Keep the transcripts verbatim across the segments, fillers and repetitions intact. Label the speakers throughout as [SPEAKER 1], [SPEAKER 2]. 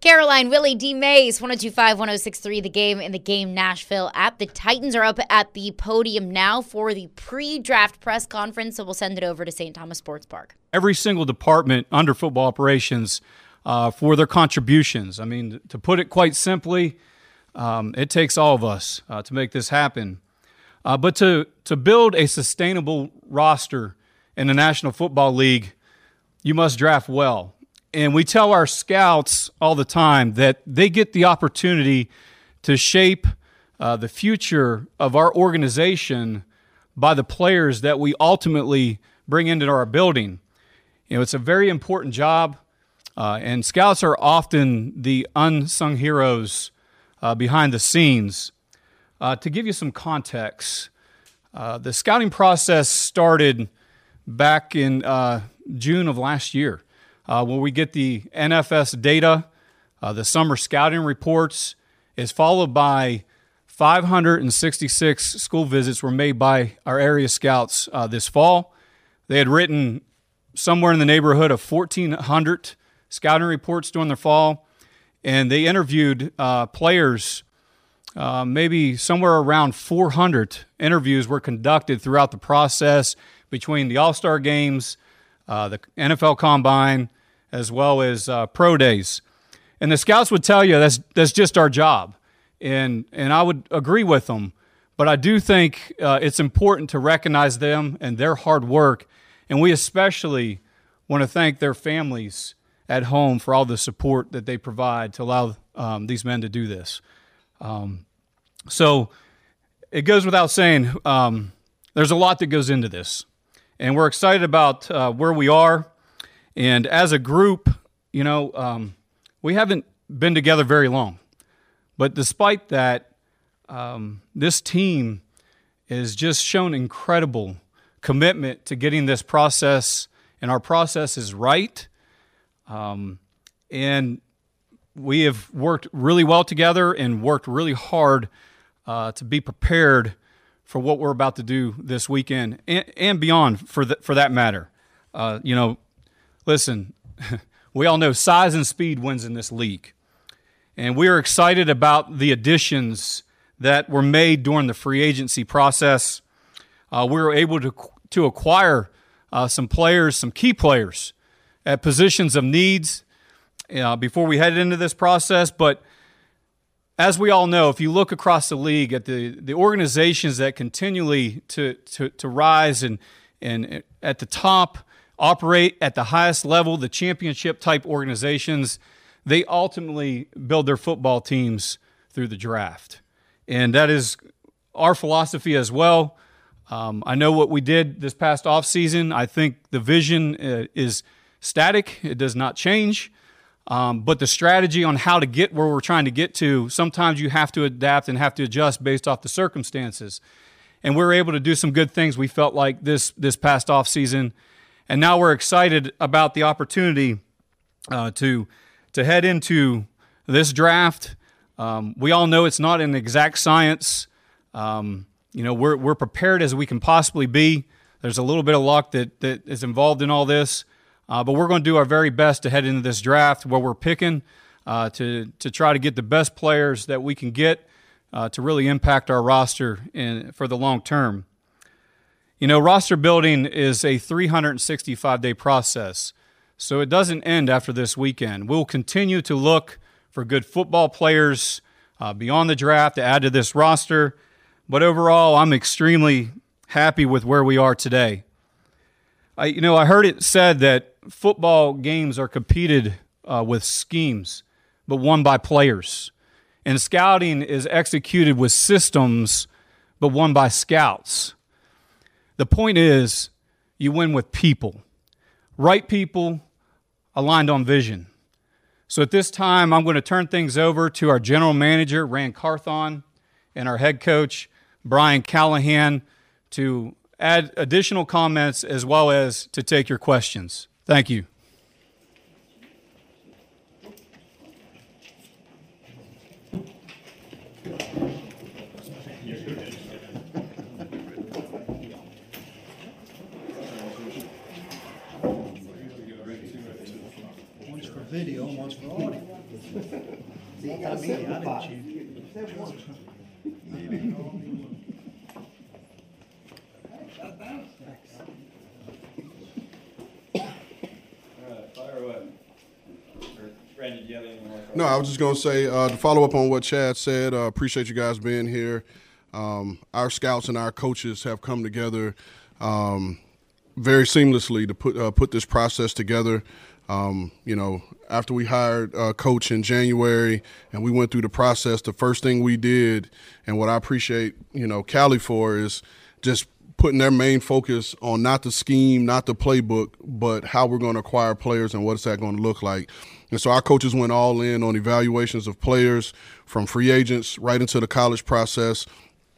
[SPEAKER 1] Caroline, Willie, D. Mays, one oh two five, one oh six three, The Game in the Game Nashville app. The Titans are up at the podium now for the pre-draft press conference, so we'll send it over to Saint Thomas Sports Park.
[SPEAKER 2] Every single department under football operations uh, for their contributions. I mean, to put it quite simply, um, it takes all of us uh, to make this happen. Uh, but to, to build a sustainable roster in the National Football League, you must draft well. And we tell our scouts all the time that they get the opportunity to shape uh, the future of our organization by the players that we ultimately bring into our building. You know, it's a very important job, uh, and scouts are often the unsung heroes uh, behind the scenes. Uh, to give you some context, uh, the scouting process started back in uh, June of last year. Uh, when we get the N F S data, uh, the summer scouting reports, is followed by five hundred sixty-six school visits were made by our area scouts uh, this fall. They had written somewhere in the neighborhood of fourteen hundred scouting reports during the fall, and they interviewed uh, players. Uh, maybe somewhere around four hundred interviews were conducted throughout the process between the All-Star games, uh, the N F L Combine, as well as uh, pro days. And the scouts would tell you that's that's just our job. And and I would agree with them. But I do think uh, it's important to recognize them and their hard work. And we especially want to thank their families at home for all the support that they provide to allow um, these men to do this. Um, so it goes without saying, um, there's a lot that goes into this. And we're excited about uh, where we are. And as a group, you know, um, we haven't been together very long. But despite that, um, this team has just shown incredible commitment to getting this process and our process is right. Um, and we have worked really well together and worked really hard uh, to be prepared for what we're about to do this weekend and, and beyond, for the, for that matter. Uh, you know, listen, we all know size and speed wins in this league. And we are excited about the additions that were made during the free agency process. Uh, we were able to, to acquire uh, some players, some key players at positions of needs uh, before we headed into this process. But as we all know, if you look across the league at the, the organizations that continually to, to, to rise and, and at the top, operate at the highest level, the championship-type organizations, they ultimately build their football teams through the draft. And that is our philosophy as well. Um, I know what we did this past offseason. I think the vision uh, is static. It does not change. Um, but the strategy on how to get where we're trying to get to, sometimes you have to adapt and have to adjust based off the circumstances. And we were able to do some good things, we felt like, this, this past offseason. And now we're excited about the opportunity uh, to to head into this draft. Um, we all know it's not an exact science. Um, you know, we're we're prepared as we can possibly be. There's a little bit of luck that that is involved in all this, uh, but we're going to do our very best to head into this draft where we're picking uh, to to try to get the best players that we can get uh, to really impact our roster in, for the long term. You know, roster building is a three hundred sixty-five day process, so it doesn't end after this weekend. We'll continue to look for good football players uh, beyond the draft to add to this roster, but overall, I'm extremely happy with where we are today. I, you know, I heard it said that football games are competed uh, with schemes, but won by players, and scouting is executed with systems, but won by scouts. The point is, you win with people, right people aligned on vision. So at this time, I'm going to turn things over to our general manager, Rand Carthon, and our head coach, Brian Callahan, to add additional comments as well as to take your questions. Thank you.
[SPEAKER 3] Video and one's for audio. See, you got seven to five. Seven one.
[SPEAKER 4] No, I was just going to say, uh, to follow up on what Chad said, uh, appreciate you guys being here. Um, our scouts and our coaches have come together um, very seamlessly to put uh, put this process together. Um, you know, after we hired uh, Coach in January and we went through the process, the first thing we did, and what I appreciate, you know, Cali for, is just putting their main focus on not the scheme, not the playbook, but how we're going to acquire players and what's that going to look like. And so our coaches went all in on evaluations of players from free agents right into the college process.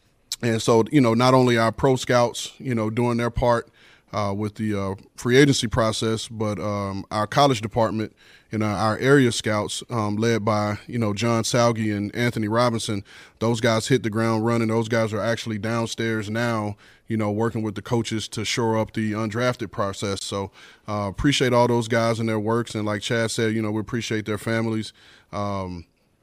[SPEAKER 4] And so, you know, not only our pro scouts, you know, doing their part uh, with the uh, free agency process, but um, our college department and uh, our area scouts um, led by, you know, John Salgi and Anthony Robinson. Those guys hit the ground running. Those guys are actually downstairs now, you know, working with the coaches to shore up the undrafted process. So uh, appreciate all those guys and their works. And like Chad said, you know, we appreciate their families. Um,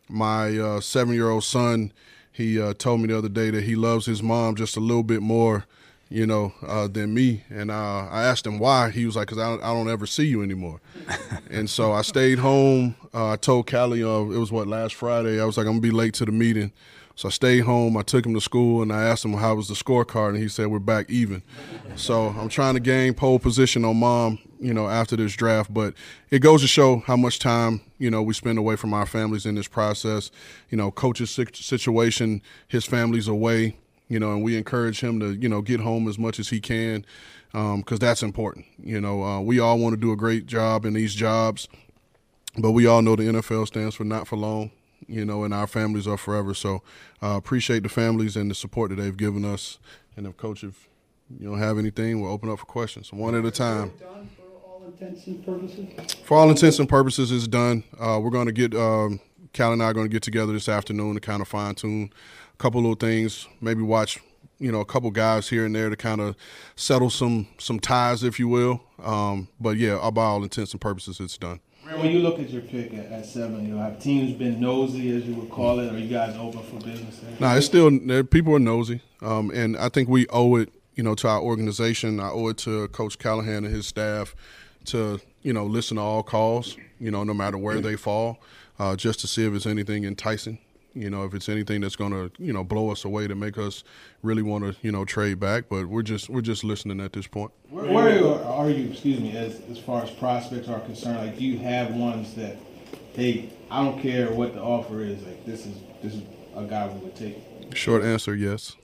[SPEAKER 4] my uh, seven-year-old son, he uh, told me the other day that he loves his mom just a little bit more, you know, uh, than me. And uh, I asked him why. He was like, because I, don't, I don't ever see you anymore. And so I stayed home. Uh, I told Callie, uh, it was, what, last Friday, I was like, I'm going to be late to the meeting. So I stayed home. I took him to school, and I asked him how was the scorecard, and he said we're back even. So I'm trying to gain pole position on mom, you know, after this draft. But it goes to show how much time, you know, we spend away from our families in this process. You know, coach's situation, his family's away, you know, and we encourage him to, you know, get home as much as he can because um, that's important. You know, uh, we all want to do a great job in these jobs, but we all know the N F L stands for not for long. You know, and our families are forever. So uh, appreciate the families and the support that they've given us. And if Coach, if you don't have anything, we'll open up for questions, one at a time.
[SPEAKER 3] Done for all intents and purposes?
[SPEAKER 4] For all intents and purposes, it's done. Uh, we're going to get, um, Cal and I are going to get together this afternoon to kind of fine tune a couple little things, maybe watch, you know, a couple guys here and there to kind of settle some some ties, if you will. Um, but, yeah, by all intents and purposes, it's done.
[SPEAKER 5] When you look at your pick at, at seven, you know, have teams been nosy, as you would call it, or are you guys open for business there?
[SPEAKER 4] No, nah, it's still – people are nosy, um, and I think we owe it, you know, to our organization. I owe it to Coach Callahan and his staff to, you know, listen to all calls, you know, no matter where they fall, uh, just to see if it's anything enticing, you know, if it's anything that's going to, you know, blow us away to make us really want to, you know, trade back. But we're just we're just listening at this point.
[SPEAKER 5] Where, where are you, excuse me, as as far as prospects are concerned? Like, do you have ones that, hey, I don't care what the offer is, like this is this is a guy we would take?
[SPEAKER 4] Short answer, yes.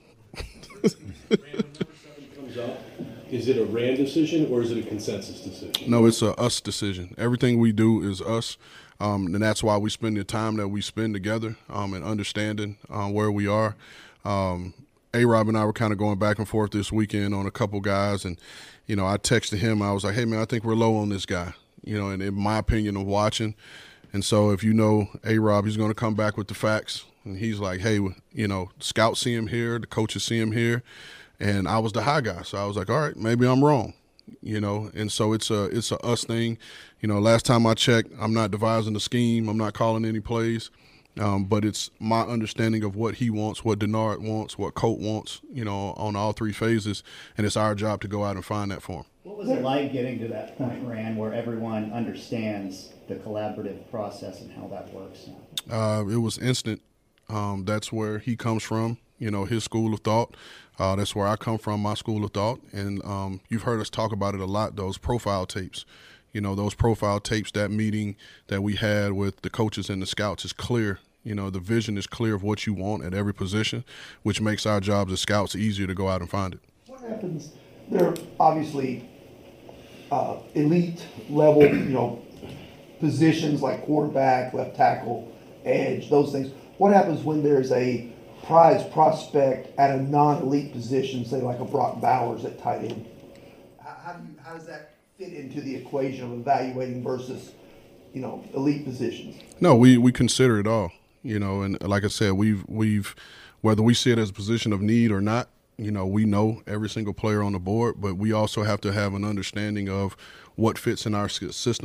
[SPEAKER 6] Comes up, is it a Rand decision or is it a consensus decision?
[SPEAKER 4] No, it's a us decision. Everything we do is us. Um, and that's why we spend the time that we spend together um, and understanding uh, where we are. Um, A-Rob and I were kind of going back and forth this weekend on a couple guys. And, you know, I texted him. I was like, hey, man, I think we're low on this guy, you know, and in my opinion of watching. And so if you know A-Rob, he's going to come back with the facts. And he's like, hey, you know, scouts see him here, the coaches see him here. And I was the high guy. So I was like, all right, maybe I'm wrong. You know, and so it's a it's a us thing. You know, last time I checked, I'm not devising a scheme. I'm not calling any plays, um, but it's my understanding of what he wants, what Denard wants, what Colt wants. You know, on all three phases, and it's our job to go out and find that for him.
[SPEAKER 7] What was it like getting to that point, Rand, where everyone understands the collaborative process and how that works now?
[SPEAKER 4] Uh, it was instant. Um, that's where he comes from. You know, his school of thought. Uh, that's where I come from, my school of thought. And um, you've heard us talk about it a lot, those profile tapes. You know, those profile tapes, that meeting that we had with the coaches and the scouts is clear. You know, the vision is clear of what you want at every position, which makes our jobs as scouts easier to go out and find it.
[SPEAKER 3] What happens? There are obviously uh, elite level, you know, positions like quarterback, left tackle, edge, those things. What happens when there's a prize prospect at a non-elite position, say like a Brock Bowers at tight end? How do you, how does that fit into the equation of evaluating versus, you know, elite positions?
[SPEAKER 4] No, we, we consider it all, you know, and like I said, we've we've whether we see it as a position of need or not, you know, we know every single player on the board, but we also have to have an understanding of what fits in our system.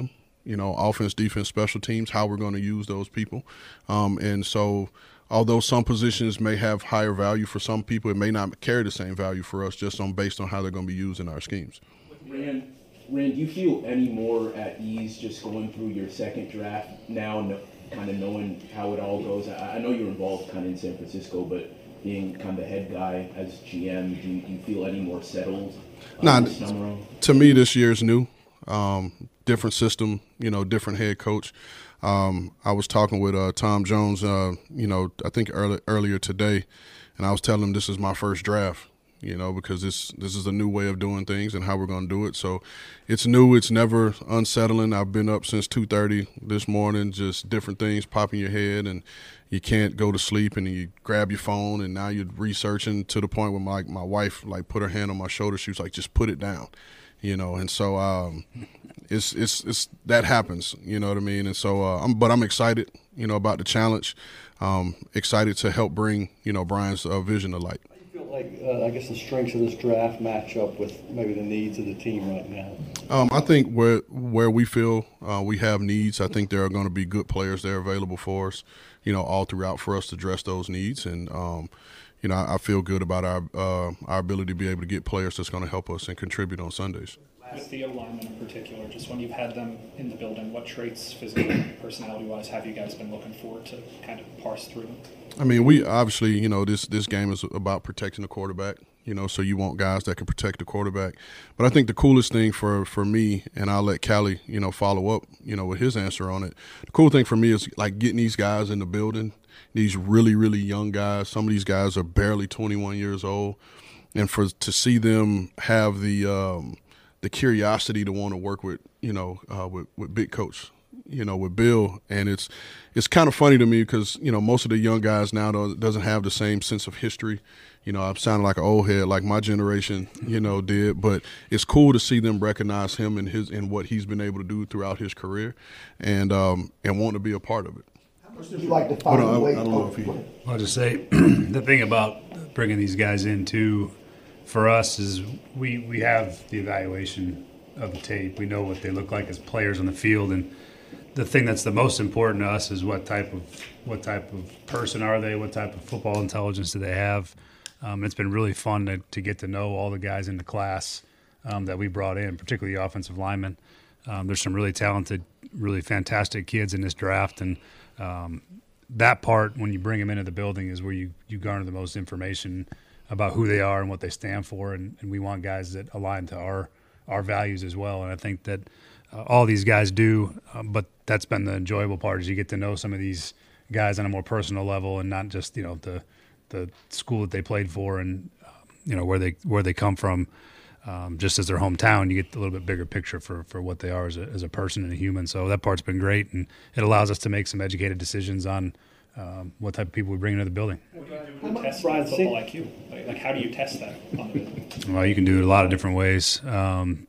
[SPEAKER 4] you know, offense, defense, special teams, how we're going to use those people. Um, and so although some positions may have higher value for some people, it may not carry the same value for us just on based on how they're going to be used in our schemes.
[SPEAKER 6] Rand, Rand, do you feel any more at ease just going through your second draft now, no, kind of knowing how it all goes? I, I know you're involved kind of in San Francisco, but being kind of the head guy as G M, do you, do you feel any more settled uh,
[SPEAKER 4] nah,
[SPEAKER 6] this time around? To
[SPEAKER 4] me, this year's new. Um, different system, you know, different head coach. Um, I was talking with uh, Tom Jones, uh, you know, I think early, earlier today, and I was telling him this is my first draft, you know, because this this is a new way of doing things and how we're going to do it. So it's new. It's never unsettling. I've been up since two thirty this morning, just different things pop in your head, and you can't go to sleep, and you grab your phone, and now you're researching to the point where my, my wife, like, put her hand on my shoulder. She was like, just put it down, you know. And so um, it's, it's, it's that happens, you know what I mean? And so uh, I'm, but I'm excited, you know, about the challenge, um, excited to help bring, you know, Brian's uh, vision to light.
[SPEAKER 8] Like, uh, I guess the strengths of this draft match up with maybe the needs of the team right now?
[SPEAKER 4] Um, I think where where we feel uh, we have needs, I think there are going to be good players there available for us, you know, all throughout for us to address those needs. And, um, you know, I, I feel good about our uh, our ability to be able to get players that's going to help us and contribute on Sundays.
[SPEAKER 9] With the O-linemen in particular, just when you've had them in the building, what traits, physically, personality-wise, have you guys been looking for to kind of parse through them?
[SPEAKER 4] I mean, we obviously, you know, this this game is about protecting the quarterback, you know, so you want guys that can protect the quarterback. But I think the coolest thing for, for me, and I'll let Callie, you know, follow up, you know, with his answer on it. The cool thing for me is, like, getting these guys in the building, these really, really young guys. Some of these guys are barely twenty-one years old. And for to see them have the um, – the curiosity to want to work with, you know, uh, with, with big coach, you know, with Bill. And it's it's kind of funny to me because, you know, most of the young guys now don't, doesn't have the same sense of history. You know, I'm sounding like an old head like my generation, you know, did. But it's cool to see them recognize him and his and what he's been able to do throughout his career and um, and want to be a part of it.
[SPEAKER 3] How much did you like to find
[SPEAKER 4] a
[SPEAKER 3] way?
[SPEAKER 4] I don't know if he.
[SPEAKER 10] I'll just say the thing about bringing these guys in too, for us is we, we have the evaluation of the tape. We know what they look like as players on the field, and the thing that's the most important to us is what type of what type of person are they, what type of football intelligence do they have. Um, it's been really fun to, to get to know all the guys in the class um, that we brought in, particularly the offensive linemen. Um, there's some really talented, really fantastic kids in this draft, and um, that part, when you bring them into the building, is where you, you garner the most information about who they are and what they stand for, and, and we want guys that align to our our values as well. And I think that uh, all these guys do, uh, but that's been the enjoyable part, is you get to know some of these guys on a more personal level and not just, you know, the the school that they played for and uh, you know where they where they come from. Um, just as their hometown, you get a little bit bigger picture for, for what they are as a, as a person and a human. So that part's been great, and it allows us to make some educated decisions on um, what type of people we bring into the building.
[SPEAKER 9] What do you do to test football I Q? Like, like, how do you test that on the building?
[SPEAKER 10] Well, you can do it a lot of different ways. Um,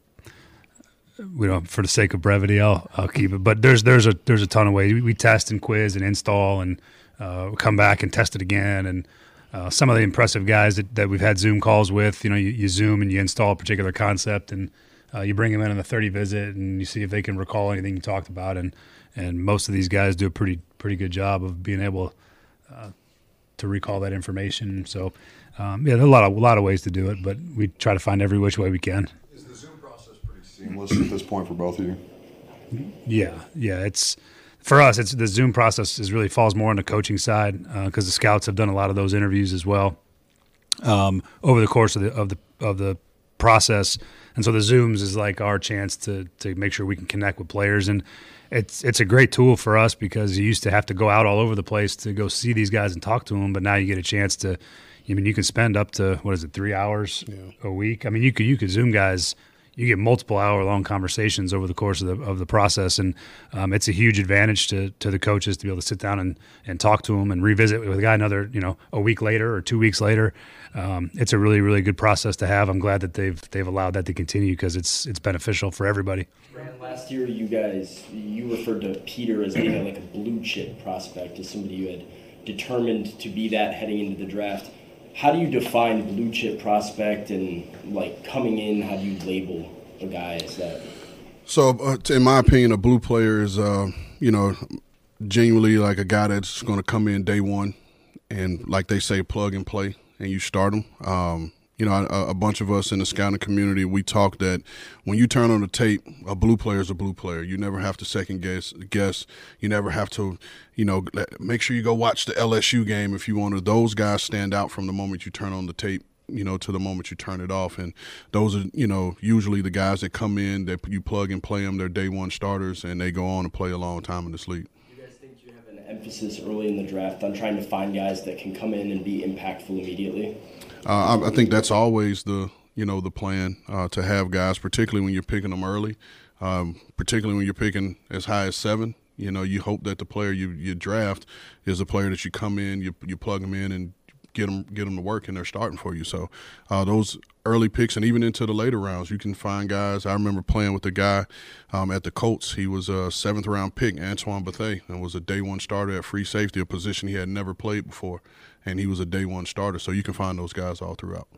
[SPEAKER 10] we don't, for the sake of brevity, I'll I'll keep it. But there's there's a there's a ton of ways. We, we test and quiz and install and uh, come back and test it again. And uh, some of the impressive guys that, that we've had Zoom calls with, you know, you, you Zoom and you install a particular concept, and uh, you bring them in on a thirty visit, and you see if they can recall anything you talked about. And and most of these guys do a pretty pretty good job of being able uh, to recall that information. So um, yeah, there are a lot of a lot of ways to do it, but we try to find every which way we can.
[SPEAKER 11] Is the Zoom process pretty seamless at this point for both of you?
[SPEAKER 10] Yeah, yeah. It's for us. It's the Zoom process is really falls more on the coaching side because uh, the scouts have done a lot of those interviews as well um, over the course of the of the of the process, and so the Zooms is like our chance to to make sure we can connect with players. And it's it's a great tool for us because you used to have to go out all over the place to go see these guys and talk to them, but now you get a chance to. I mean, you can spend up to what is it, three hours yeah. a week. I mean, you could you could Zoom guys. You get multiple hour long conversations over the course of the of the process, and um, it's a huge advantage to to the coaches to be able to sit down and, and talk to them and revisit with a guy another you know a week later or two weeks later. Um, it's a really really good process to have. I'm glad that they've they've allowed that to continue because it's it's beneficial for everybody.
[SPEAKER 12] Brand, last year you guys you referred to Peter as being like a blue chip prospect, as somebody you had determined to be that heading into the draft. How do you define blue chip prospect, and like coming in, how do you label a guy as that?
[SPEAKER 4] So, uh, in my opinion, a blue player is, uh, you know, genuinely like a guy that's going to come in day one and, like they say, plug and play, and you start them. Um, you know, a, a bunch of us in the scouting community, we talk that when you turn on the tape, a blue player is a blue player. You never have to second guess. Guess. You never have to, you know, make sure you go watch the L S U game if you want to. Those guys stand out from the moment you turn on the tape, you know, to the moment you turn it off. And those are, you know, usually the guys that come in, that you plug and play them, they're day one starters, and they go on to play a long time in this league.
[SPEAKER 12] Do you guys think you have an emphasis early in the draft on trying to find guys that can come in and be impactful immediately?
[SPEAKER 4] Uh, I, I think that's always the, you know, the plan, uh, to have guys, particularly when you're picking them early, um, particularly when you're picking as high as seven. You know, you hope that the player you, you draft is a player that you come in, you you plug them in, and get them get them to work, and they're starting for you. So uh, those early picks, and even into the later rounds, you can find guys. I remember playing with a guy um, at the Colts. He was a seventh round pick, Antoine Bethea, and was a day one starter at free safety, a position he had never played before, and he was a day one starter. So you can find those guys all throughout.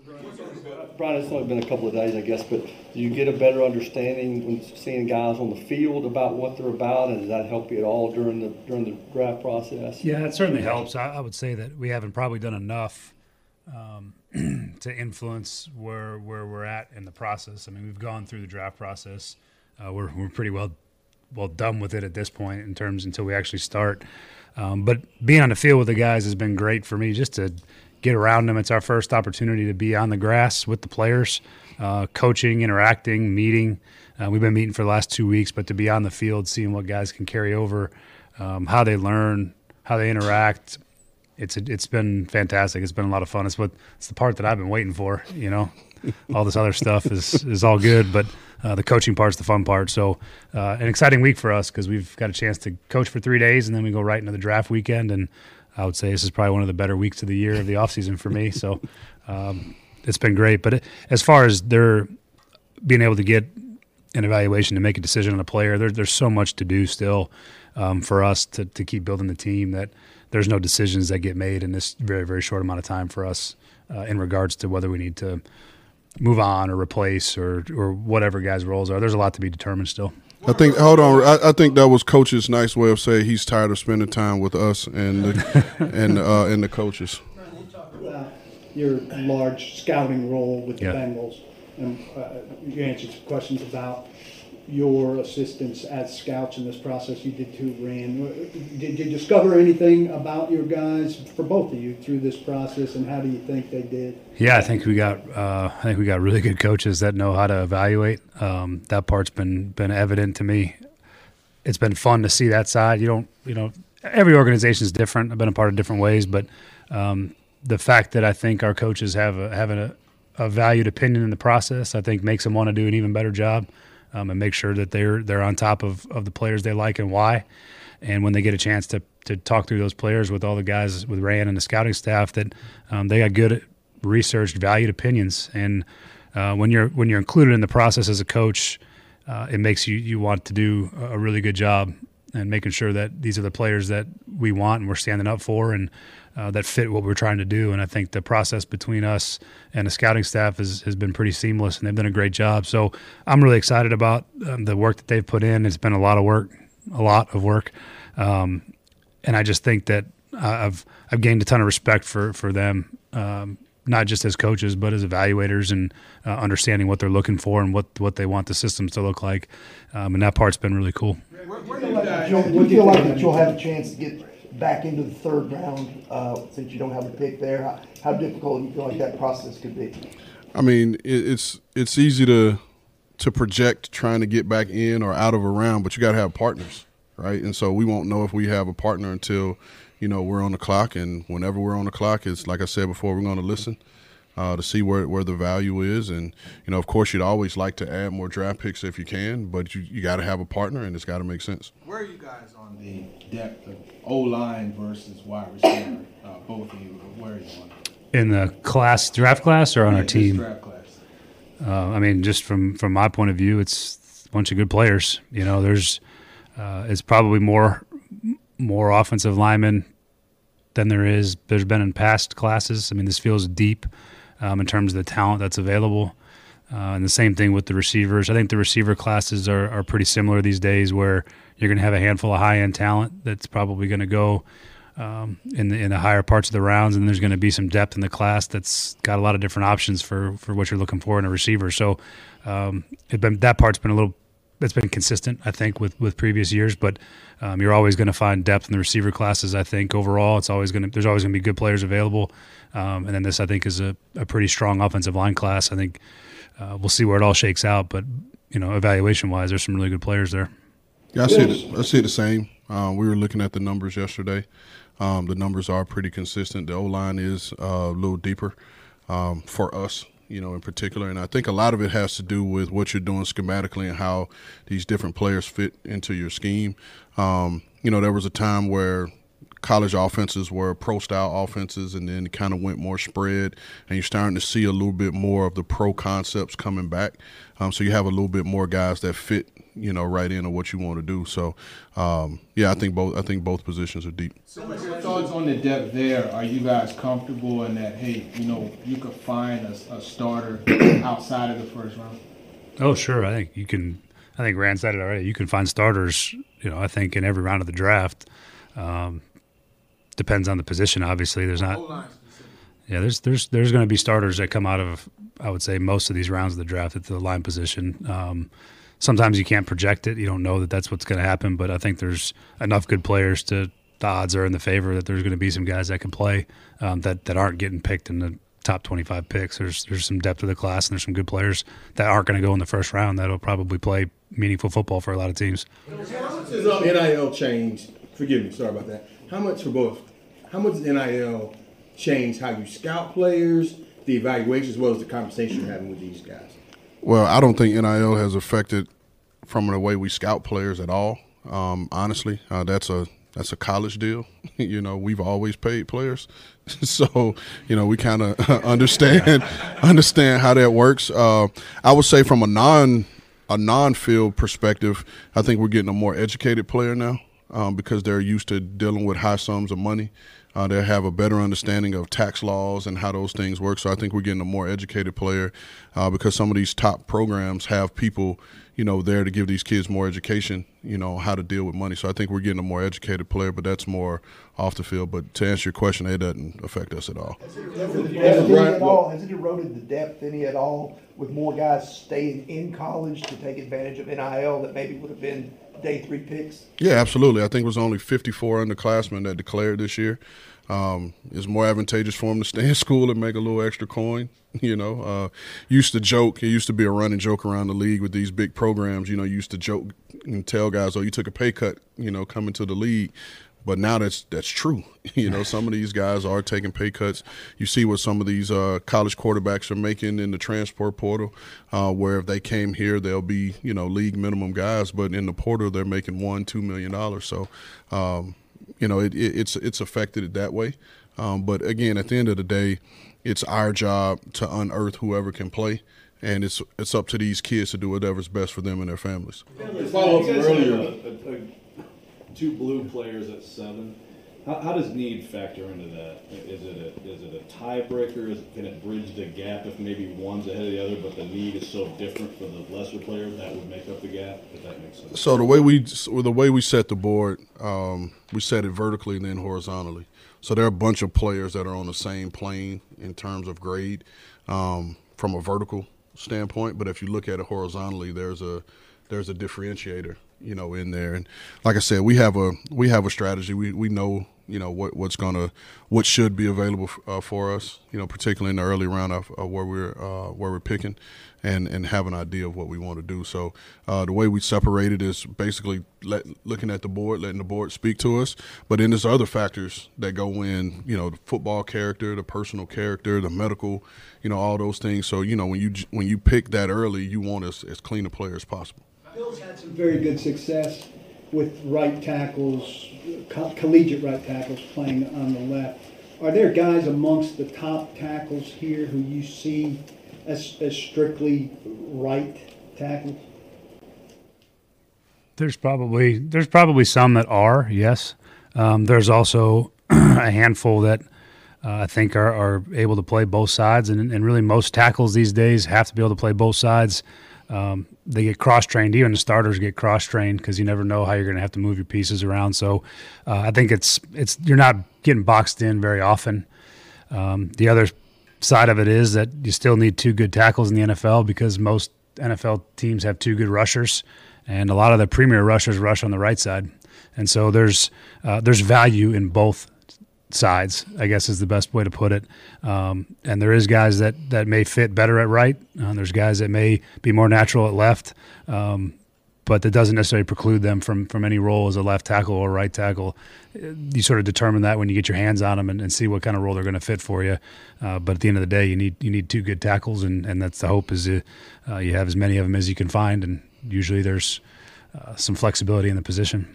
[SPEAKER 8] Brian, it's only been a couple of days, I guess, but do you get a better understanding when seeing guys on the field about what they're about, and does that help you at all during the during the draft process?
[SPEAKER 10] Yeah, it certainly helps. I, I would say that we haven't probably done enough um, to influence where where we're at in the process. I mean, we've gone through the draft process. Uh, we're we're pretty well well done with it at this point in terms until we actually start. Um, but being on the field with the guys has been great for me, just to get around them. It's our first opportunity to be on the grass with the players, uh, coaching, interacting, meeting. Uh, we've been meeting for the last two weeks, but to be on the field, seeing what guys can carry over, um, how they learn, how they interact, it's a, it's been fantastic. It's been a lot of fun. It's what it's the part that I've been waiting for. You know, all this other stuff is is all good, but uh, the coaching part's the fun part. So, uh, an exciting week for us because we've got a chance to coach for three days, and then we go right into the draft weekend. And I would say this is probably one of the better weeks of the year of the offseason for me. So um, it's been great. But it, as far as their being able to get an evaluation to make a decision on a player, there, there's so much to do still um, for us to, to keep building the team that there's no decisions that get made in this very, very short amount of time for us uh, in regards to whether we need to move on or replace or, or whatever guys' roles are. There's a lot to be determined still.
[SPEAKER 4] I think. Hold on. I, I think that was Coach's nice way of saying he's tired of spending time with us and the, and uh, and the coaches.
[SPEAKER 13] We'll talk about your large scouting role with the
[SPEAKER 10] yeah.
[SPEAKER 13] Bengals, and uh, you answered some questions about your assistance as scouts in this process. You did too, Rand. Did you discover anything about your guys for both of you through this process, and how do you think they did?
[SPEAKER 10] Yeah, I think we got uh, I think we got really good coaches that know how to evaluate. Um, that part's been been evident to me. It's been fun to see that side. You don't, you know, every organization is different. I've been a part of different ways, but um, the fact that I think our coaches have a, have a, a valued opinion in the process, I think makes them want to do an even better job. Um, and make sure that they're they're on top of, of the players they like and why. And when they get a chance to to talk through those players with all the guys with Rand and the scouting staff, that um, they got good, researched, valued opinions. And uh, when you're when you're included in the process as a coach, uh, it makes you you want to do a really good job and making sure that these are the players that we want and we're standing up for and uh, that fit what we're trying to do. And I think the process between us and the scouting staff has, has been pretty seamless, and they've done a great job. So I'm really excited about um, the work that they've put in. It's been a lot of work, a lot of work. Um, and I just think that I've I've gained a ton of respect for, for them, um, not just as coaches, but as evaluators and uh, understanding what they're looking for and what, what they want the systems to look like. Um, and that part's been really cool.
[SPEAKER 3] Where, where do you, like you'll, do you feel like that you'll have a chance to get back into the third round uh, since you don't have a pick there? How, how difficult do you feel like that process could be?
[SPEAKER 4] I mean, it, it's it's easy to to project trying to get back in or out of a round, but you got to have partners, right? And so we won't know if we have a partner until, you know, we're on the clock. And whenever we're on the clock, it's like I said before, we're going to listen uh, to see where, where the value is. And, you know, of course, you'd always like to add more draft picks if you can, but you, you got to have a partner, and it's got to make sense.
[SPEAKER 5] Where are you guys on the depth of O-line versus wide receiver, uh, both of you? Where are you on?
[SPEAKER 10] In the class, draft class, or on
[SPEAKER 5] yeah,
[SPEAKER 10] our team?
[SPEAKER 5] Draft class.
[SPEAKER 10] Uh, I mean, just from, from my point of view, it's a bunch of good players. You know, there's uh, it's probably more more offensive linemen than there is there's been in past classes. I mean, this feels deep um, in terms of the talent that's available. Uh, and the same thing with the receivers. I think the receiver classes are, are pretty similar these days, where you're going to have a handful of high-end talent that's probably going to go um, in, the, in the higher parts of the rounds, and there's going to be some depth in the class that's got a lot of different options for, for what you're looking for in a receiver. So um, it been, that part's been a little it's been consistent, I think, with, with previous years, but um, you're always going to find depth in the receiver classes. I think overall, it's always going to there's always going to be good players available, um, and then this I think is a, a pretty strong offensive line class. I think uh, we'll see where it all shakes out, but you know, evaluation wise, there's some really good players there.
[SPEAKER 4] Yeah, I see it. I see it the same. Uh, we were looking at the numbers yesterday. Um, the numbers are pretty consistent. The O line is uh, a little deeper um, for us, you know, in particular. And I think a lot of it has to do with what you're doing schematically and how these different players fit into your scheme. Um, you know, there was a time where college offenses were pro-style offenses, and then it kind of went more spread, and you're starting to see a little bit more of the pro concepts coming back. Um, so you have a little bit more guys that fit, you know, right into what you want to do. So, um, yeah, I think both. I think both positions are deep.
[SPEAKER 5] So, what's your thoughts on the depth there? Are you guys comfortable in that? Hey, you know, you could find a, a starter outside of the first round.
[SPEAKER 10] Oh, sure. I think you can. I think Rand said it already. You can find starters. You know, I think in every round of the draft. Um, depends on the position. Obviously, there's not. Yeah, there's there's there's going to be starters that come out of, I would say, most of these rounds of the draft at the line position. Um, sometimes you can't project it. You don't know that that's what's going to happen, but I think there's enough good players to the odds are in the favor that there's going to be some guys that can play um, that that aren't getting picked in the top twenty-five picks. There's there's some depth of the class, and there's some good players that aren't going to go in the first round that'll probably play meaningful football for a lot of teams.
[SPEAKER 5] How much is um, N I L change? Forgive me, sorry about that. How much for both? How much does N I L change how you scout players, the evaluation, as well as the conversation you're having with these guys?
[SPEAKER 4] Well, I don't think N I L has affected from the way we scout players at all. Um, honestly, uh, that's a that's a college deal. You know, we've always paid players, so you know we kind of understand understand how that works. Uh, I would say from a non a non-field perspective, I think we're getting a more educated player now um, because they're used to dealing with high sums of money. Uh, they have a better understanding of tax laws and how those things work. So I think we're getting a more educated player uh, because some of these top programs have people, you know, there to give these kids more education, you know, how to deal with money. So I think we're getting a more educated player, but that's more off the field. But to answer your question, it doesn't affect us at all.
[SPEAKER 3] Has it eroded the depth any at all? Has it eroded the depth any at all with more guys staying in college to take advantage of N I L that maybe would have been day three picks?
[SPEAKER 4] Yeah, absolutely. I think it was only fifty-four underclassmen that declared this year. Um, it's more advantageous for them to stay in school and make a little extra coin. You know, uh, used to joke. It used to be a running joke around the league with these big programs. You know, you used to joke and tell guys, "Oh, you took a pay cut," you know, coming to the league. But now that's that's true. You know, some of these guys are taking pay cuts. You see what some of these uh, college quarterbacks are making in the transfer portal, uh, where if they came here, they'll be, you know, league minimum guys. But in the portal, they're making one, two million dollars. So, um, you know, it, it, it's it's affected it that way. Um, but again, at the end of the day, it's our job to unearth whoever can play, and it's it's up to these kids to do whatever's best for them and their families.
[SPEAKER 14] Follow up earlier. Two blue players at seven. How, how does need factor into that? Is it a is it a tiebreaker? Is, can it bridge the gap if maybe one's ahead of the other, but the need is so different for the lesser players that would make up the gap? If that makes sense.
[SPEAKER 4] So the way we the way we set the board, um, we set it vertically and then horizontally. So there are a bunch of players that are on the same plane in terms of grade um, from a vertical standpoint. But if you look at it horizontally, there's a there's a differentiator, you know, in there. And like I said, we have a we have a strategy. We we know, you know, what what's gonna what should be available f- uh, for us, you know, particularly in the early round of uh, where we're uh, where we're picking, and and have an idea of what we want to do. So uh, the way we separate it is basically let, looking at the board, letting the board speak to us. But then there's other factors that go in, you know, the football character, the personal character, the medical, you know, all those things. So you know, when you when you pick that early, you want as as clean a player as possible.
[SPEAKER 13] Bill's had some very good success with right tackles, co- collegiate right tackles playing on the left. Are there guys amongst the top tackles here who you see as, as strictly right tackles?
[SPEAKER 10] There's probably there's probably some that are, yes. Um, there's also a handful that uh, I think are, are able to play both sides, and, and really most tackles these days have to be able to play both sides. Um, they get cross-trained. Even the starters get cross-trained because you never know how you're going to have to move your pieces around. So uh, I think it's it's you're not getting boxed in very often. Um, the other side of it is that you still need two good tackles in the N F L because most N F L teams have two good rushers, and a lot of the premier rushers rush on the right side. And so there's uh, there's value in both sides, I guess is the best way to put it. Um, and there is guys that, that may fit better at right. Uh, there's guys that may be more natural at left. Um, but that doesn't necessarily preclude them from, from any role as a left tackle or right tackle. You sort of determine that when you get your hands on them and, and see what kind of role they're going to fit for you. Uh, but at the end of the day, you need you need two good tackles, and, and that's the hope is you, uh, you have as many of them as you can find, and usually there's uh, some flexibility in the position.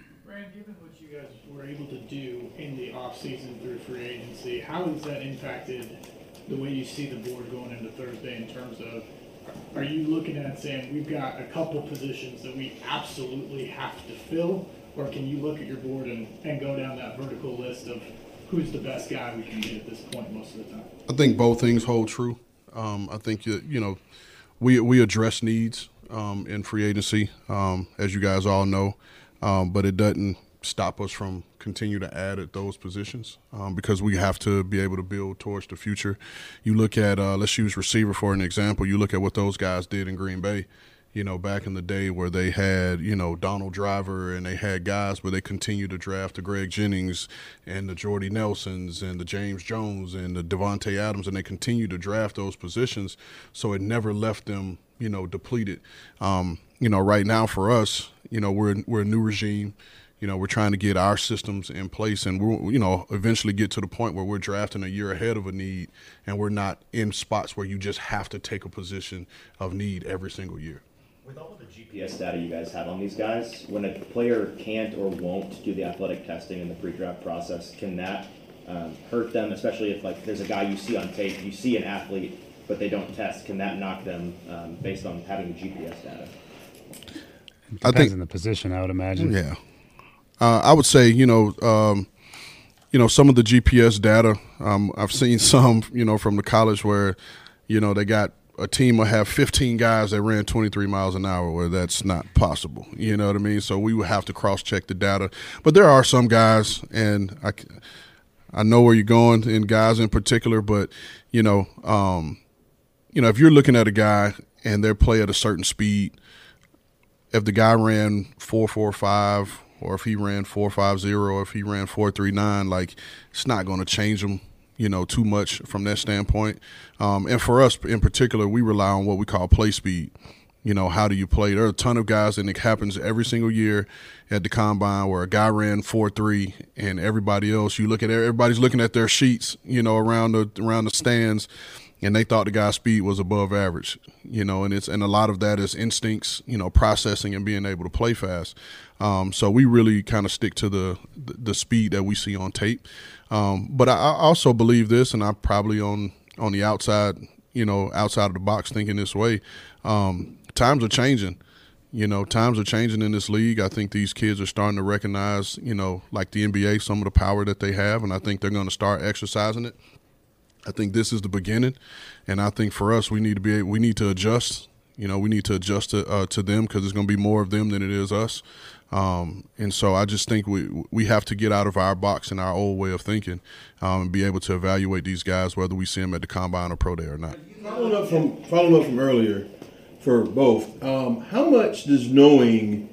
[SPEAKER 15] Able to do in the offseason through free agency, how has that impacted the way you see the board going into Thursday in terms of, are you looking at saying we've got a couple positions that we absolutely have to fill, or can you look at your board and, and go down that vertical list of who's the best guy we can get at this point most of the time?
[SPEAKER 4] I think both things hold true. Um, I think, you, you know, we, we address needs um, in free agency, um, as you guys all know, um, but it doesn't stop us from continue to add at those positions um, because we have to be able to build towards the future. You look at, uh, let's use receiver for an example. You look at what those guys did in Green Bay, you know, back in the day where they had, you know, Donald Driver and they had guys where they continued to draft the Greg Jennings and the Jordy Nelsons and the James Jones and the Devontae Adams, and they continued to draft those positions. So it never left them, you know, depleted. Um, you know, right now for us, you know, we're, we're a new regime. You know, we're trying to get our systems in place, and we'll, you know, eventually get to the point where we're drafting a year ahead of a need, and we're not in spots where you just have to take a position of need every single year.
[SPEAKER 16] With all of the G P S data you guys have on these guys, when a player can't or won't do the athletic testing in the pre-draft process, can that um, hurt them, especially if, like, there's a guy you see on tape, you see an athlete, but they don't test? Can that knock them um, based on having the G P S data?
[SPEAKER 10] It depends I think, on the position, I would imagine.
[SPEAKER 4] Yeah. Uh, I would say, you know, um, you know, some of the G P S data, um, I've seen some, you know, from the college where, you know, they got a team will have fifteen guys that ran twenty-three miles an hour, where that's not possible. You know what I mean? So we would have to cross-check the data. But there are some guys, and I, I know where you're going, and guys in particular, but, you know, um, you know, if you're looking at a guy and they play at a certain speed, if the guy ran four four five, or if he ran four five zero, or if he ran four three nine, like, it's not going to change him, you know, too much from that standpoint. Um, and for us in particular, we rely on what we call play speed. You know, how do you play? There are a ton of guys, and it happens every single year at the combine, where a guy ran four three, and everybody else, you look at everybody's looking at their sheets, you know, around the around the stands, and they thought the guy's speed was above average, you know, and it's and a lot of that is instincts, you know, processing and being able to play fast. Um, so we really kind of stick to the the speed that we see on tape. Um, but I, I also believe this, and I'm probably on on the outside, you know, outside of the box thinking this way. Um, times are changing. You know, times are changing in this league. I think these kids are starting to recognize, you know, like the N B A, some of the power that they have, and I think they're going to start exercising it. I think this is the beginning, and I think for us, we need to be we need to adjust. You know, we need to adjust to, uh, to them, because there's going to be more of them than it is us. Um, and so I just think we we have to get out of our box and our old way of thinking um, and be able to evaluate these guys, whether we see them at the combine or pro day or not.
[SPEAKER 5] Following up from following up from earlier, for both, um, how much does knowing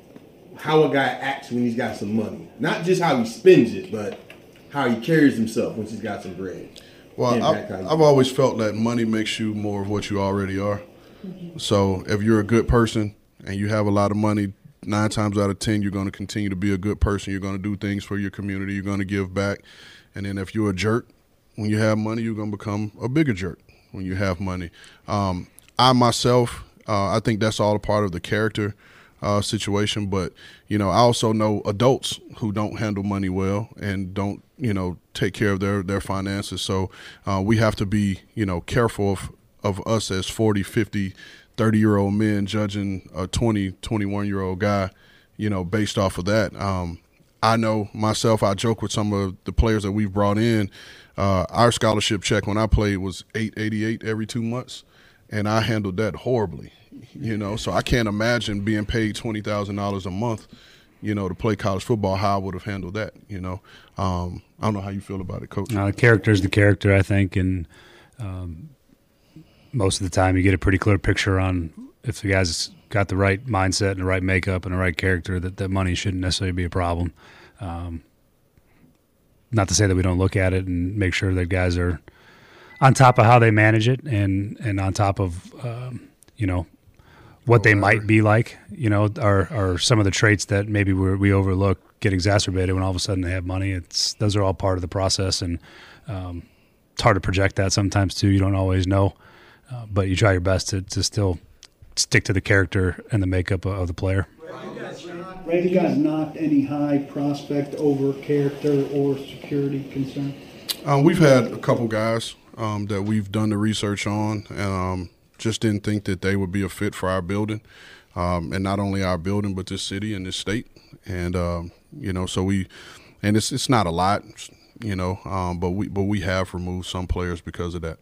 [SPEAKER 5] how a guy acts when he's got some money, not just how he spends it, but how he carries himself once he's got some bread?
[SPEAKER 4] Well, I've, I've always felt that money makes you more of what you already are. Mm-hmm. So if you're a good person and you have a lot of money, nine times out of ten, you're going to continue to be a good person. You're going to do things for your community. You're going to give back. And then if you're a jerk, when you have money, you're going to become a bigger jerk when you have money. Um, I myself, uh, I think that's all a part of the character uh, situation. But, you know, I also know adults who don't handle money well and don't, you know, take care of their, their finances. So uh, we have to be, you know, careful of, of us as forty, fifty, thirty-year-old men judging a twenty, twenty-one-year-old guy, you know, based off of that. Um, I know myself, I joke with some of the players that we've brought in. Uh, our scholarship check when I played was eight eighty-eight every two months, and I handled that horribly. You know, so I can't imagine being paid twenty thousand dollars a month, you know, to play college football, how I would have handled that, you know. Um, I don't know how you feel about it, Coach.
[SPEAKER 10] Uh, the character is the character, I think, and um, most of the time you get a pretty clear picture on if the guy's got the right mindset and the right makeup and the right character, that, that money shouldn't necessarily be a problem. Um, not to say that we don't look at it and make sure that guys are on top of how they manage it and, and on top of, um, you know, what they might be like, you know, are, are some of the traits that maybe we we overlook get exacerbated when all of a sudden they have money. It's those are all part of the process, and um, it's hard to project that sometimes too. You don't always know, uh, but you try your best to, to still stick to the character and the makeup of, of the player.
[SPEAKER 13] Ray, you guys knocked any high prospect over character or security concern?
[SPEAKER 4] Um, we've had a couple guys um, that we've done the research on, and um, just didn't think that they would be a fit for our building, um, and not only our building but this city and this state. And um, you know, so we, and it's it's not a lot, you know, um, but we but we have removed some players because of that.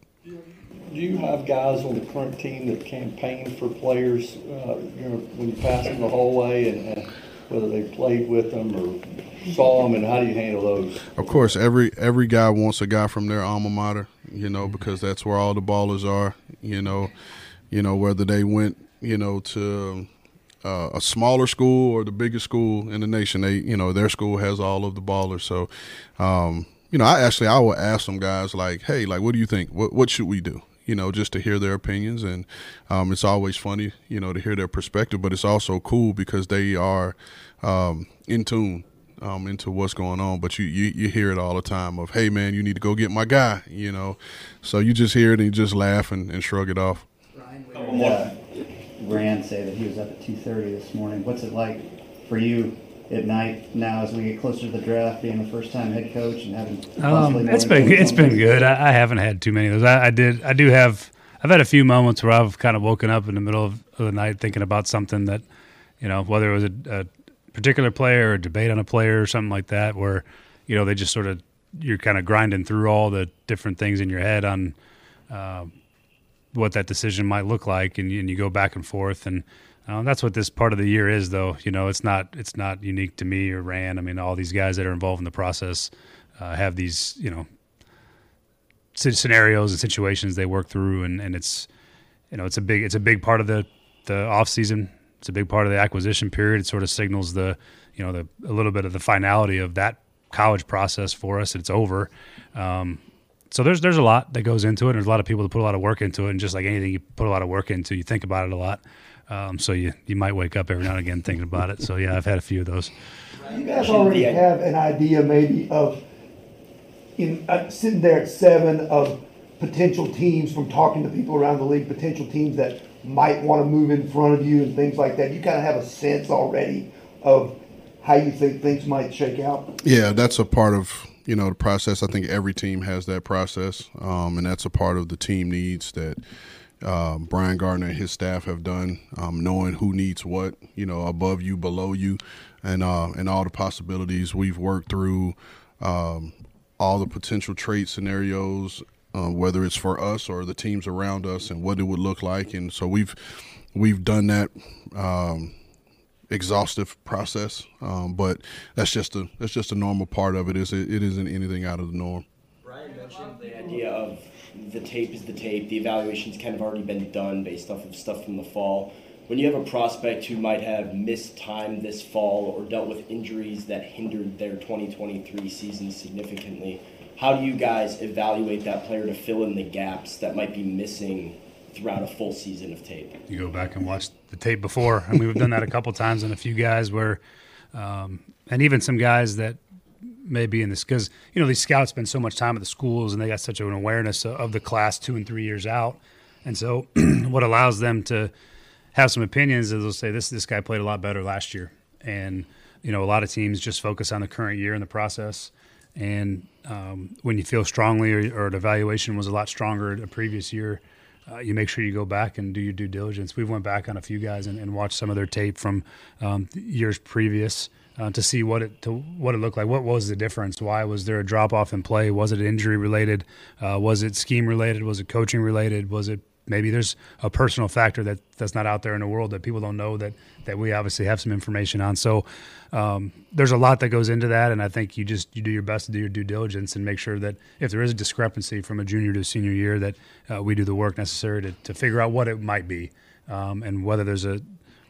[SPEAKER 8] Do you have guys on the current team that campaign for players, uh, you know, when you pass them the hallway, and, and whether they played with them or saw them, and how do you handle those?
[SPEAKER 4] Of course, every every guy wants a guy from their alma mater, you know, because that's where all the ballers are, you know, you know, whether they went, you know, to uh, a smaller school or the biggest school in the nation, they, you know, their school has all of the ballers. So, um, you know, I actually I would ask some guys like, hey, like, what do you think? What what should we do? You know, just to hear their opinions. And um, it's always funny, you know, to hear their perspective, but it's also cool because they are um, in tune um, into what's going on. But you, you you hear it all the time of, hey, man, you need to go get my guy, you know. So you just hear it and you just laugh and, and shrug it off.
[SPEAKER 7] Ryan, uh, Rand say that he was up at two thirty this morning. What's it like for you at night now as we get closer to the draft, being the first time head coach and having
[SPEAKER 10] um, it's been it's been good. I, I haven't had too many of those. I, I did I do have I've had a few moments where I've kind of woken up in the middle of, of the night thinking about something that, you know, whether it was a, a particular player or a debate on a player or something like that, where, you know, they just sort of you're kind of grinding through all the different things in your head on uh, what that decision might look like, and, and you go back and forth. And Um, that's what this part of the year is, though. You know, it's not it's not unique to me or Rand. I mean, all these guys that are involved in the process uh, have these, you know, scenarios and situations they work through, and, and it's, you know, it's a big it's a big part of the the off season. It's a big part of the acquisition period. It sort of signals the, you know, the a little bit of the finality of that college process for us. It's over. Um, so there's there's a lot that goes into it. There's a lot of people that put a lot of work into it, and just like anything you put a lot of work into, you think about it a lot. Um, so you, you might wake up every now and again thinking about it. So, yeah, I've had a few of those.
[SPEAKER 3] You guys already have an idea maybe of, in uh, sitting there at seven, of potential teams from talking to people around the league, potential teams that might want to move in front of you and things like that. You kind of have a sense already of how you think things might shake out?
[SPEAKER 4] Yeah, that's a part of, you know, the process. I think every team has that process, um, and that's a part of the team needs that – Uh, Brian Gardner and his staff have done, um, knowing who needs what, you know, above you, below you, and uh, and all the possibilities. We've worked through um, all the potential trade scenarios, uh, whether it's for us or the teams around us, and what it would look like. And so we've we've done that um, exhaustive process, um, but that's just a that's just a normal part of it. Is it, it isn't anything out of the norm.
[SPEAKER 12] Brian mentioned the idea of the tape is the tape. The evaluation's kind of already been done based off of stuff from the fall. When you have a prospect who might have missed time this fall or dealt with injuries that hindered their twenty twenty-three season significantly, how do you guys evaluate that player to fill in the gaps that might be missing throughout a full season of tape?
[SPEAKER 10] You go back and watch the tape before. I mean, we've done that a couple times on a few guys where, um, and even some guys that may be in this, because, you know, these scouts spend so much time at the schools and they got such an awareness of the class two and three years out. And so what allows them to have some opinions is they'll say, this, this guy played a lot better last year. And, you know, a lot of teams just focus on the current year in the process. And um, when you feel strongly or, or an evaluation was a lot stronger a previous year, uh, you make sure you go back and do your due diligence. We went back on a few guys and, and watched some of their tape from um, years previous uh, to see what it to what it looked like. What was the difference? Why was there a drop off in play? Was it injury related? Uh, was it scheme related? Was it coaching related? Was it maybe there's a personal factor that that's not out there in the world that people don't know that that we obviously have some information on. So um, there's a lot that goes into that, and I think you just you do your best to do your due diligence and make sure that if there is a discrepancy from a junior to a senior year, that uh, we do the work necessary to, to figure out what it might be um, and whether there's a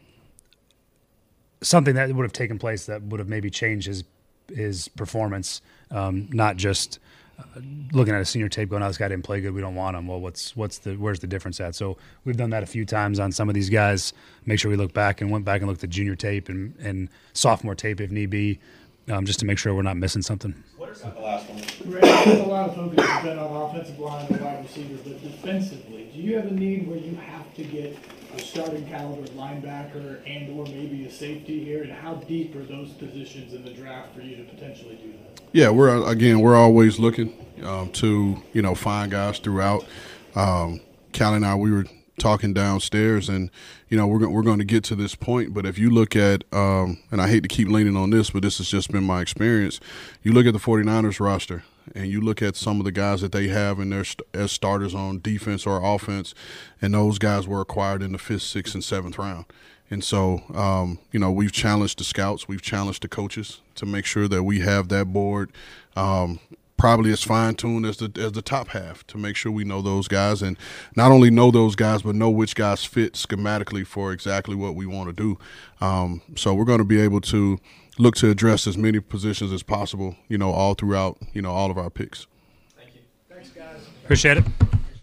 [SPEAKER 10] something that would have taken place that would have maybe changed his his performance, um, not just looking at a senior tape going, oh, this guy didn't play good, we don't want him. Well, what's what's the where's the difference at? So we've done that a few times on some of these guys. Make sure we look back and went back and looked at junior tape and, and sophomore tape if need be, um, just to make sure we're not missing something.
[SPEAKER 15] What is the last one? Ray, a lot of focus has been on offensive line and wide receivers, but defensively, do you have a need where you have to get a starting caliber linebacker and or maybe a safety here? And how deep are those positions in the draft for you to potentially do that?
[SPEAKER 4] Yeah, we're again we're always looking um, to you know find guys throughout. Um, Callie and I, we were talking downstairs, and you know we're go- we're going to get to this point. But if you look at, um, and I hate to keep leaning on this, but this has just been my experience. You look at the 49ers roster, and you look at some of the guys that they have in their st- as starters on defense or offense, and those guys were acquired in the fifth, sixth, and seventh round. And so, um, you know, we've challenged the scouts, we've challenged the coaches to make sure that we have that board um, probably as fine-tuned as the as the top half to make sure we know those guys, and not only know those guys, but know which guys fit schematically for exactly what we want to do. Um, so we're going to be able to look to address as many positions as possible, you know, all throughout, you know, all of our picks.
[SPEAKER 9] Thank you. Thanks, guys.
[SPEAKER 10] Appreciate it.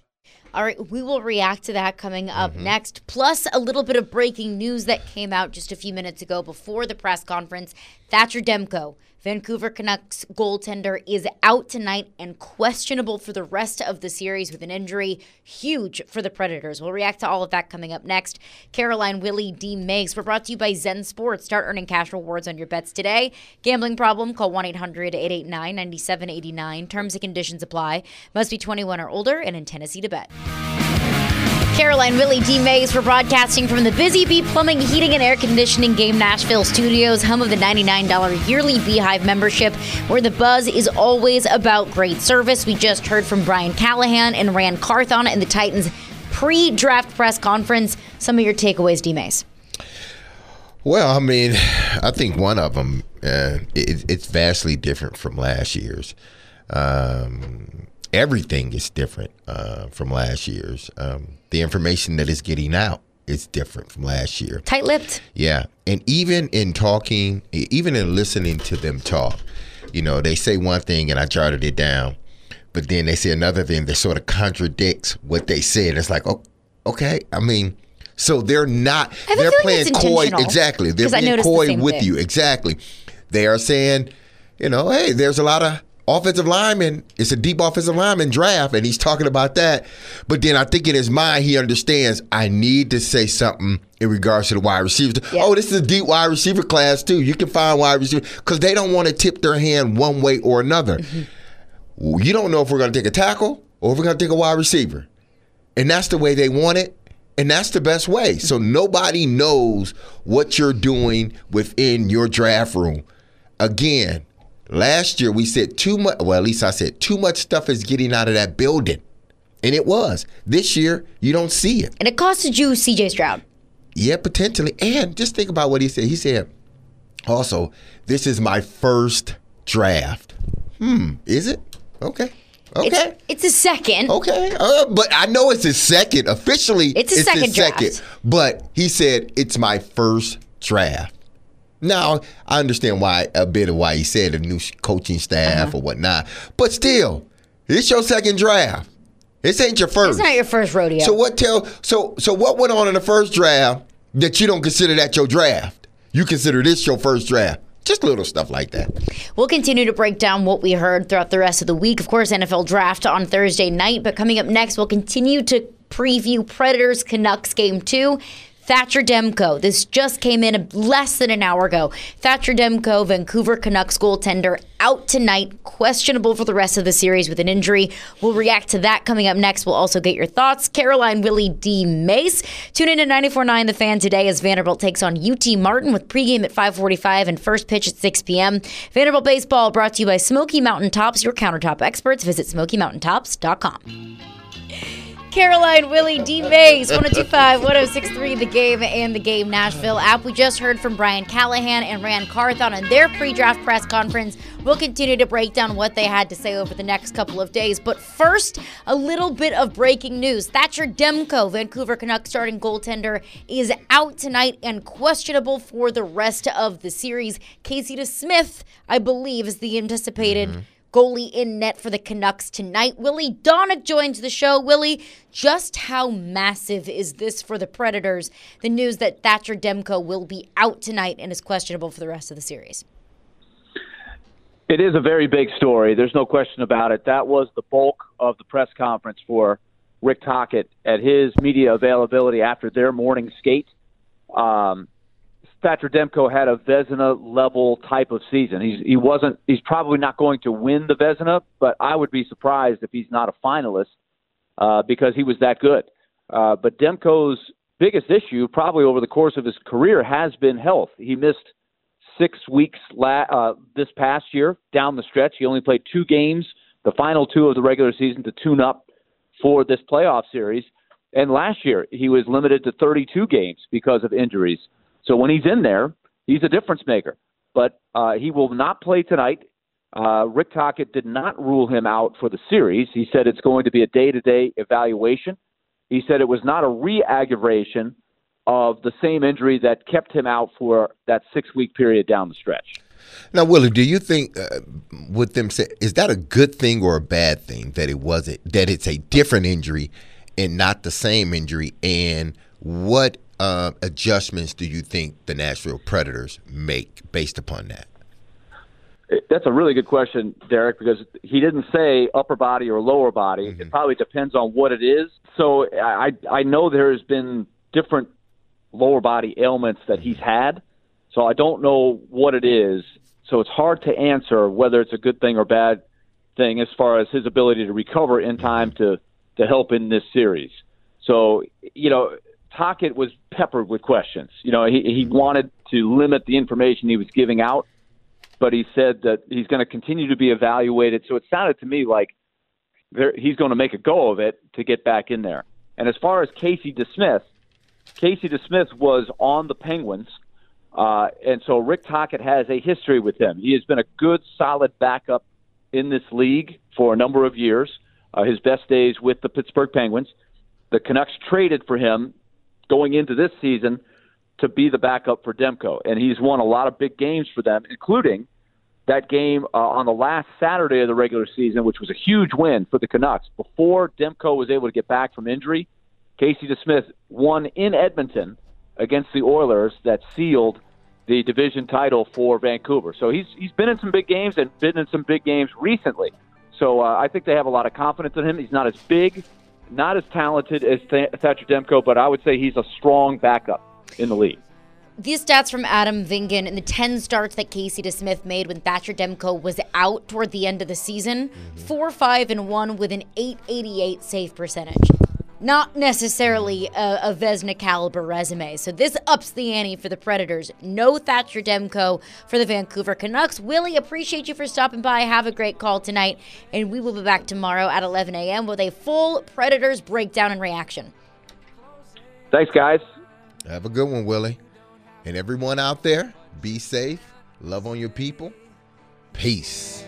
[SPEAKER 1] All right, we will react to that coming up mm-hmm. next, plus a little bit of breaking news that came out just a few minutes ago before the press conference. Thatcher Demko, Vancouver Canucks goaltender, is out tonight and questionable for the rest of the series with an injury. Huge for the Predators. We'll react to all of that coming up next. Caroline, Willie, D. Megs. We're brought to you by Zen Sports. Start earning cash rewards on your bets today. Gambling problem? Call one eight hundred eight eight nine nine seven eight nine. Terms and conditions apply. Must be twenty-one or older and in Tennessee to bet. Caroline, Willie, D. Megs. We're broadcasting from the Busy Bee Plumbing, Heating, and Air Conditioning Game Nashville studios, home of the ninety-nine dollars yearly Beehive membership, where the buzz is always about great service. We just heard from Brian Callahan and Rand Carthon in the Titans pre-draft press conference. Some of your takeaways, D. Megs.
[SPEAKER 17] Well, I mean, I think one of them, uh, it, it's vastly different from last year's. Um, everything is different uh, from last year's. Um, the information that is getting out is different from last year.
[SPEAKER 1] Tight-lipped.
[SPEAKER 17] Yeah. And even in talking, even in listening to them talk, you know, they say one thing and I jotted it down, but then they say another thing that sort of contradicts what they said. It's like, oh, okay. I mean, so they're not, they're playing coy. Exactly. They're being coy with thing. you. Exactly. They are saying, you know, hey, there's a lot of offensive lineman, it's a deep offensive lineman draft, and he's talking about that. But then I think in his mind, he understands, I need to say something in regards to the wide receivers. Yeah. Oh, this is a deep wide receiver class, too. You can find wide receivers, because they don't want to tip their hand one way or another. Mm-hmm. You don't know if we're going to take a tackle or if we're going to take a wide receiver. And that's the way they want it, and that's the best way. So nobody knows what you're doing within your draft room. Again, last year we said too much, well, at least I said too much stuff is getting out of that building. And it was. This year, you don't see it.
[SPEAKER 1] And it costed you C J Stroud.
[SPEAKER 17] Yeah, potentially. And just think about what he said. He said, also, this is my first draft. Hmm, is it? Okay. Okay.
[SPEAKER 1] It's, it's a second.
[SPEAKER 17] Okay. Uh, but I know it's his second. Officially,
[SPEAKER 1] it's a
[SPEAKER 17] it's
[SPEAKER 1] second
[SPEAKER 17] his
[SPEAKER 1] draft.
[SPEAKER 17] Second. But he said, it's my first draft. Now, I understand why a bit of why he said a new coaching staff uh-huh. or whatnot. But still, it's your second draft. This ain't your first.
[SPEAKER 1] It's not your first rodeo.
[SPEAKER 17] So what tell so so what went on in the first draft that you don't consider that your draft? You consider this your first draft. Just little stuff like that.
[SPEAKER 1] We'll continue to break down what we heard throughout the rest of the week. Of course, N F L draft on Thursday night. But coming up next, we'll continue to preview Predators Canucks game two. Thatcher Demko, this just came in less than an hour ago. Thatcher Demko, Vancouver Canucks goaltender, out tonight, questionable for the rest of the series with an injury. We'll react to that coming up next. We'll also get your thoughts. Caroline Willie D. Mace. Tune in to ninety-four point nine The Fan today as Vanderbilt takes on U T Martin with pregame at five forty-five and first pitch at six p.m. Vanderbilt Baseball brought to you by Smoky Mountain Tops, your countertop experts. Visit smoky mountain tops dot com. Caroline Willie D. Mays, one oh two five, one oh six three, The Game and The Game Nashville app. We just heard from Brian Callahan and Rand Carthon on their pre-draft press conference. We'll continue to break down what they had to say over the next couple of days. But first, a little bit of breaking news. Thatcher Demko, Vancouver Canucks starting goaltender, is out tonight and questionable for the rest of the series. Casey DeSmith, I believe, is the anticipated mm-hmm. goalie in net for the Canucks tonight. Willie Donick joins the show. Willie, just how massive is this for the Predators? The news that Thatcher Demko will be out tonight and is questionable for the rest of the series.
[SPEAKER 18] It is a very big story. There's no question about it. That was the bulk of the press conference for Rick Tocchet at his media availability after their morning skate. Um, Thatcher Demko had a Vezina-level type of season. He's, he wasn't. He's probably not going to win the Vezina, but I would be surprised if he's not a finalist uh, because he was that good. Uh, but Demko's biggest issue, probably over the course of his career, has been health. He missed six weeks la- uh, this past year down the stretch. He only played two games, the final two of the regular season, to tune up for this playoff series. And last year, he was limited to thirty-two games because of injuries. So when he's in there, he's a difference maker. But uh, he will not play tonight. Uh, Rick Tocchet did not rule him out for the series. He said it's going to be a day-to-day evaluation. He said it was not a re-aggravation of the same injury that kept him out for that six-week period down the stretch.
[SPEAKER 17] Now, Willie, do you think uh, with them say, is that a good thing or a bad thing that it wasn't, that it's a different injury and not the same injury? And what uh, adjustments do you think the Nashville Predators make based upon that?
[SPEAKER 18] That's a really good question, Derek, because he didn't say upper body or lower body. Mm-hmm. It probably depends on what it is. So I I know there's been different lower body ailments that he's had. So I don't know what it is. So it's hard to answer whether it's a good thing or bad thing as far as his ability to recover in time to, to help in this series. So, you know, Tocchet was peppered with questions. You know, he, he wanted to limit the information he was giving out, but he said that he's going to continue to be evaluated. So it sounded to me like there, he's going to make a go of it to get back in there. And as far as Casey DeSmith, Casey DeSmith was on the Penguins, uh, and so Rick Tocchet has a history with him. He has been a good, solid backup in this league for a number of years, uh, his best days with the Pittsburgh Penguins. The Canucks traded for him going into this season to be the backup for Demko, and he's won a lot of big games for them, including that game uh, on the last Saturday of the regular season, which was a huge win for the Canucks. Before Demko was able to get back from injury, Casey DeSmith won in Edmonton against the Oilers that sealed the division title for Vancouver. So he's he's been in some big games and been in some big games recently. So uh, I think they have a lot of confidence in him. He's not as big, not as talented as Th- Thatcher Demko, but I would say he's a strong backup in the league.
[SPEAKER 1] These stats from Adam Vingan and the ten starts that Casey DeSmith made when Thatcher Demko was out toward the end of the season, mm-hmm. four, five, and one with an eight eighty-eight save percentage. Not necessarily a, a Vezina caliber resume. So this ups the ante for the Predators. No Thatcher Demko for the Vancouver Canucks. Willie, appreciate you for stopping by. Have a great call tonight. And we will be back tomorrow at eleven a.m. with a full Predators breakdown and reaction.
[SPEAKER 18] Thanks, guys.
[SPEAKER 17] Have a good one, Willie. And everyone out there, be safe. Love on your people. Peace.